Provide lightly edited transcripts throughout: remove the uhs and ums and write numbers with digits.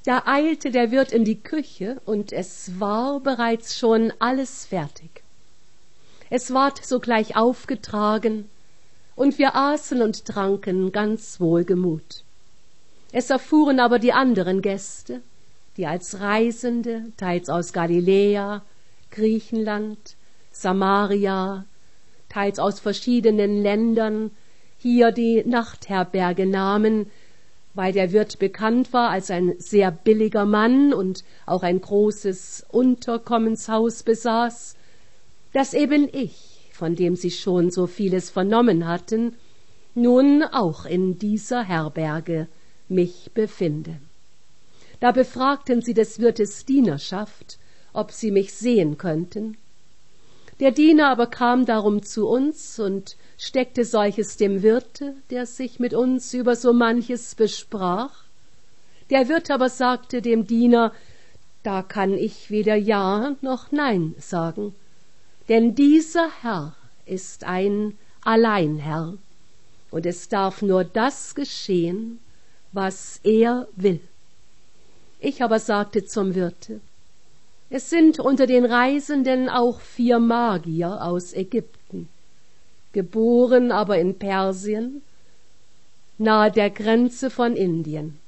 Da eilte der Wirt in die Küche, und es war bereits schon alles fertig. Es ward sogleich aufgetragen, und wir aßen und tranken ganz wohlgemut. Es erfuhren aber die anderen Gäste, die als Reisende, teils aus Galiläa, Griechenland, Samaria, teils aus verschiedenen Ländern, hier die Nachtherberge nahmen, weil der Wirt bekannt war als ein sehr billiger Mann und auch ein großes Unterkommenshaus besaß, dass eben ich, von dem sie schon so vieles vernommen hatten, nun auch in dieser Herberge mich befinde. Da befragten sie des Wirtes Dienerschaft, ob sie mich sehen könnten. Der Diener aber kam darum zu uns und steckte solches dem Wirte, der sich mit uns über so manches besprach. Der Wirt aber sagte dem Diener, da kann ich weder Ja noch Nein sagen, denn dieser Herr ist ein Alleinherr, und es darf nur das geschehen, was er will. Ich aber sagte zum Wirte, es sind unter den Reisenden auch 4 Magier aus Ägypten, geboren aber in Persien, nahe der Grenze von Indien.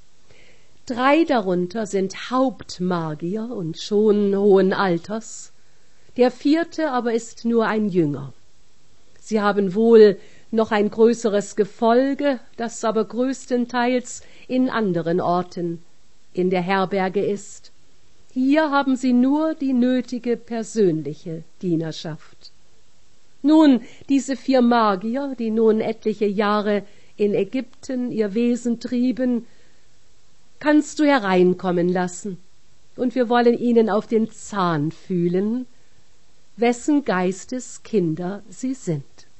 3 darunter sind Hauptmagier und schon hohen Alters, der 4. aber ist nur ein Jünger. Sie haben wohl noch ein größeres Gefolge, das aber größtenteils in anderen Orten in der Herberge ist. Hier haben sie nur die nötige persönliche Dienerschaft. Nun, diese 4 Magier, die nun etliche Jahre in Ägypten ihr Wesen trieben, kannst du hereinkommen lassen, und wir wollen ihnen auf den Zahn fühlen, wessen Geistes Kinder sie sind.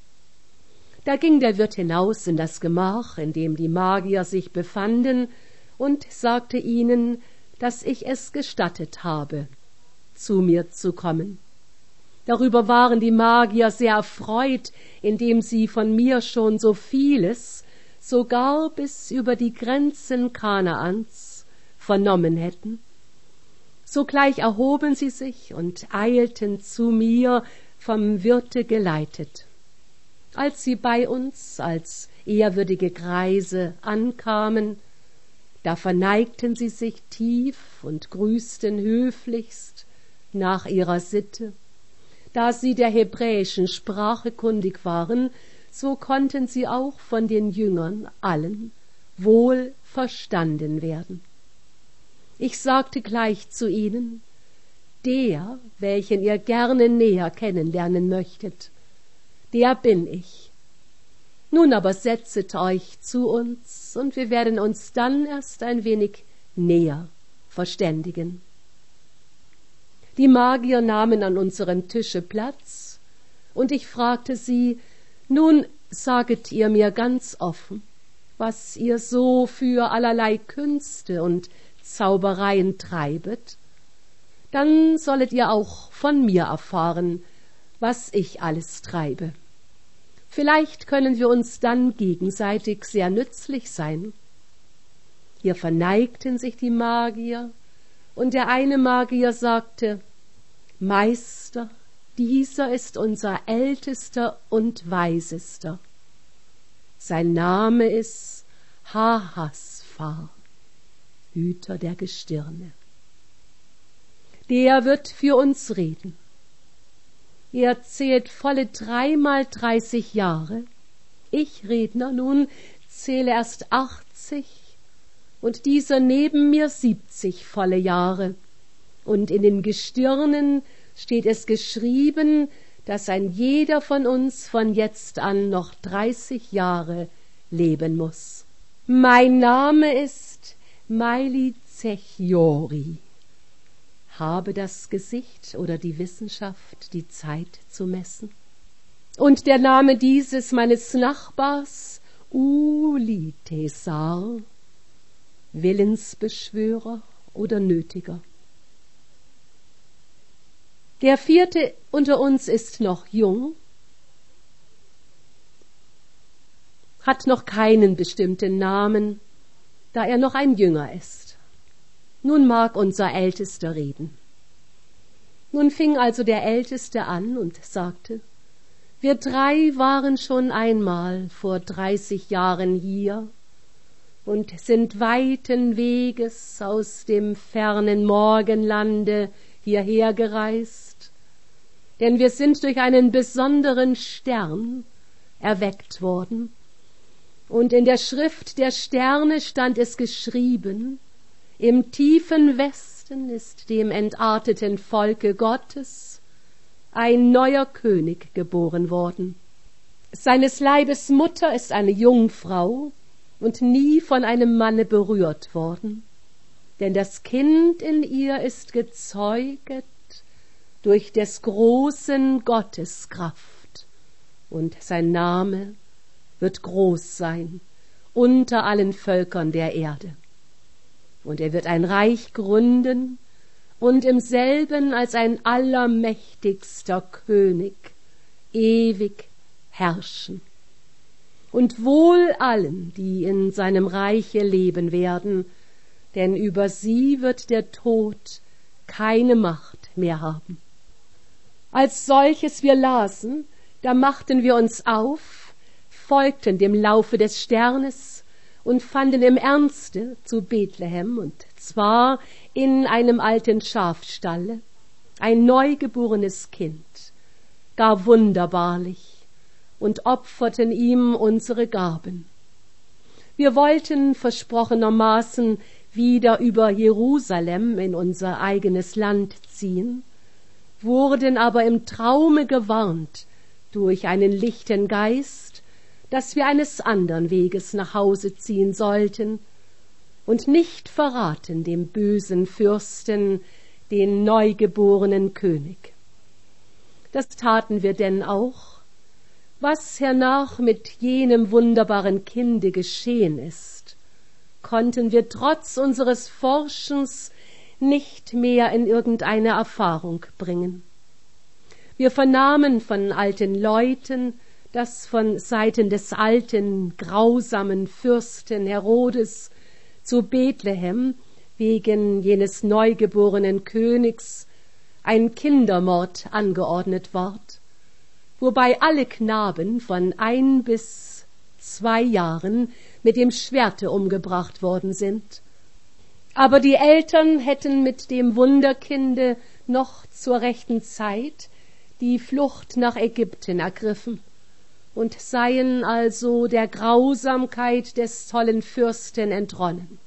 Da ging der Wirt hinaus in das Gemach, in dem die Magier sich befanden, und sagte ihnen, dass ich es gestattet habe, zu mir zu kommen. Darüber waren die Magier sehr erfreut, indem sie von mir schon so vieles, sogar bis über die Grenzen Kanaans, vernommen hätten. Sogleich erhoben sie sich und eilten zu mir, vom Wirte geleitet. Als sie bei uns als ehrwürdige Greise ankamen, da verneigten sie sich tief und grüßten höflichst nach ihrer Sitte. Da sie der hebräischen Sprache kundig waren, so konnten sie auch von den Jüngern allen wohl verstanden werden. Ich sagte gleich zu ihnen, der, welchen ihr gerne näher kennenlernen möchtet, der bin ich. Nun aber setzet euch zu uns, und wir werden uns dann erst ein wenig näher verständigen. Die Magier nahmen an unserem Tische Platz, und ich fragte sie, nun saget ihr mir ganz offen, was ihr so für allerlei Künste und Zaubereien treibet, dann sollet ihr auch von mir erfahren, was ich alles treibe. Vielleicht können wir uns dann gegenseitig sehr nützlich sein. Hier verneigten sich die Magier, und der eine Magier sagte, Meister, dieser ist unser Ältester und Weisester. Sein Name ist Hahasphar, Hüter der Gestirne. Der wird für uns reden. Er zählt volle 3 mal 30 Jahre. Ich, Redner, nun zähle erst 80 und dieser neben mir 70 volle Jahre. Und in den Gestirnen steht es geschrieben, dass ein jeder von uns von jetzt an noch 30 Jahre leben muss. Mein Name ist Maili Zechiori. Habe das Gesicht oder die Wissenschaft, die Zeit zu messen? Und der Name dieses meines Nachbars, Ulitesar, Willensbeschwörer oder Nötiger. Der 4. unter uns ist noch jung, hat noch keinen bestimmten Namen, da er noch ein Jünger ist. Nun mag unser Ältester reden. Nun fing also der Älteste an und sagte: Wir drei waren schon einmal vor 30 Jahren hier und sind weiten Weges aus dem fernen Morgenlande hierher gereist, denn wir sind durch einen besonderen Stern erweckt worden, und in der Schrift der Sterne stand es geschrieben: Im tiefen Westen ist dem entarteten Volke Gottes ein neuer König geboren worden. Seines Leibes Mutter ist eine Jungfrau und nie von einem Manne berührt worden, denn das Kind in ihr ist gezeuget durch des großen Gottes Kraft, und sein Name wird groß sein unter allen Völkern der Erde. Und er wird ein Reich gründen und im selben als ein allermächtigster König ewig herrschen. Und wohl allen, die in seinem Reiche leben werden, denn über sie wird der Tod keine Macht mehr haben. Als solches wir lasen, da machten wir uns auf, folgten dem Laufe des Sternes und fanden im Ernste zu Bethlehem, und zwar in einem alten Schafstalle, ein neugeborenes Kind, gar wunderbarlich, und opferten ihm unsere Gaben. Wir wollten versprochenermaßen wieder über Jerusalem in unser eigenes Land ziehen, wurden aber im Traume gewarnt durch einen lichten Geist, dass wir eines andern Weges nach Hause ziehen sollten und nicht verraten dem bösen Fürsten den neugeborenen König. Das taten wir denn auch. Was hernach mit jenem wunderbaren Kinde geschehen ist, konnten wir trotz unseres Forschens nicht mehr in irgendeine Erfahrung bringen. Wir vernahmen von alten Leuten, dass von Seiten des alten, grausamen Fürsten Herodes zu Bethlehem wegen jenes neugeborenen Königs ein Kindermord angeordnet ward, wobei alle Knaben von 1 bis 2 Jahren mit dem Schwerte umgebracht worden sind. Aber die Eltern hätten mit dem Wunderkinde noch zur rechten Zeit die Flucht nach Ägypten ergriffen und seien also der Grausamkeit des tollen Fürsten entronnen.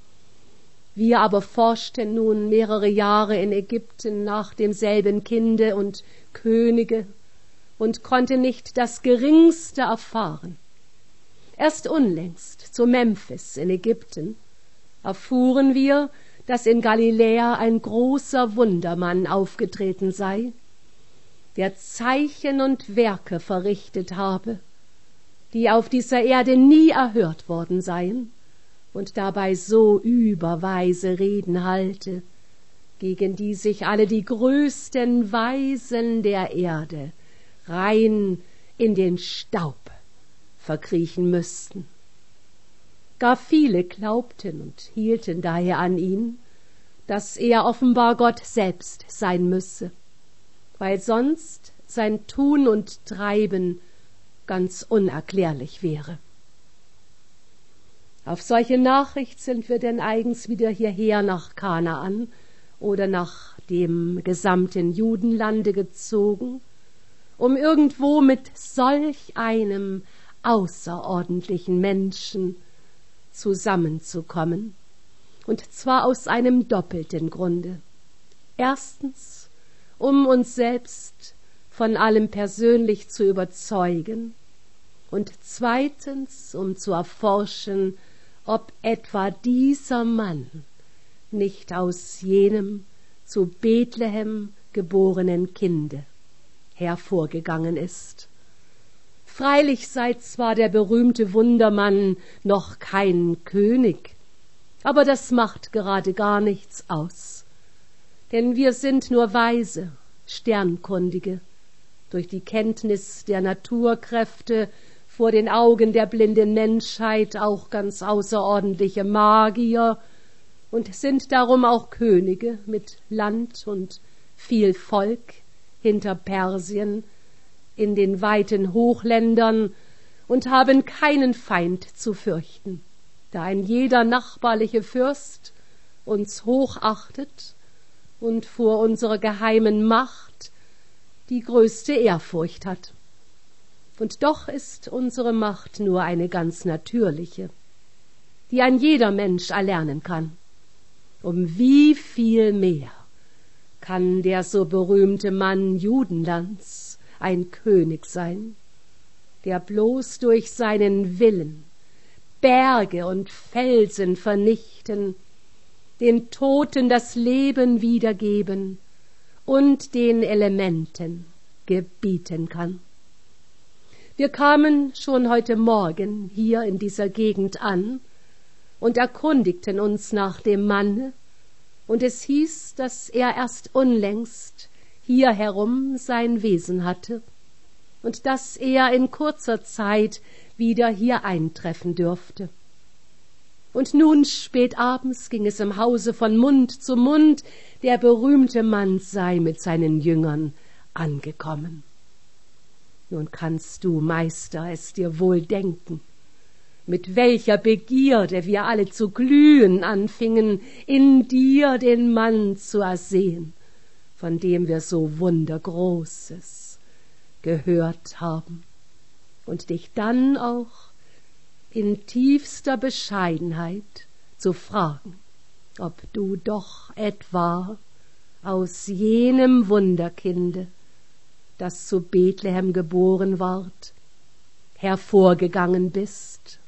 Wir aber forschten nun mehrere Jahre in Ägypten nach demselben Kinde und Könige und konnten nicht das Geringste erfahren. Erst unlängst zu Memphis in Ägypten erfuhren wir, dass in Galiläa ein großer Wundermann aufgetreten sei, der Zeichen und Werke verrichtet habe, die auf dieser Erde nie erhört worden seien, und dabei so überweise Reden halte, gegen die sich alle die größten Weisen der Erde rein in den Staub verkriechen müssten. Gar viele glaubten und hielten daher an ihn, dass er offenbar Gott selbst sein müsse, weil sonst sein Tun und Treiben ganz unerklärlich wäre. Auf solche Nachricht sind wir denn eigens wieder hierher nach Kanaan oder nach dem gesamten Judenlande gezogen, um irgendwo mit solch einem außerordentlichen Menschen zusammenzukommen, und zwar aus einem doppelten Grunde. Erstens, um uns selbst von allem persönlich zu überzeugen, und zweitens, um zu erforschen, ob etwa dieser Mann nicht aus jenem zu Bethlehem geborenen Kinde hervorgegangen ist. Freilich sei zwar der berühmte Wundermann noch kein König, aber das macht gerade gar nichts aus, denn wir sind nur Weise, Sternkundige, durch die Kenntnis der Naturkräfte vor den Augen der blinden Menschheit auch ganz außerordentliche Magier und sind darum auch Könige mit Land und viel Volk hinter Persien in den weiten Hochländern und haben keinen Feind zu fürchten, da ein jeder nachbarliche Fürst uns hochachtet und vor unserer geheimen Macht die größte Ehrfurcht hat. Und doch ist unsere Macht nur eine ganz natürliche, die ein jeder Mensch erlernen kann. Um wie viel mehr kann der so berühmte Mann Judenlands ein König sein, der bloß durch seinen Willen Berge und Felsen vernichten, den Toten das Leben wiedergeben und den Elementen gebieten kann. Wir kamen schon heute Morgen hier in dieser Gegend an und erkundigten uns nach dem Manne, und es hieß, dass er erst unlängst hier herum sein Wesen hatte und dass er in kurzer Zeit wieder hier eintreffen dürfte. Und nun spät abends ging es im Hause von Mund zu Mund, der berühmte Mann sei mit seinen Jüngern angekommen. Nun kannst du, Meister, es dir wohl denken, mit welcher Begierde wir alle zu glühen anfingen, in dir den Mann zu ersehen, von dem wir so Wundergroßes gehört haben, und dich dann auch in tiefster Bescheidenheit zu fragen, ob du doch etwa aus jenem Wunderkinde, das zu Bethlehem geboren ward, hervorgegangen bist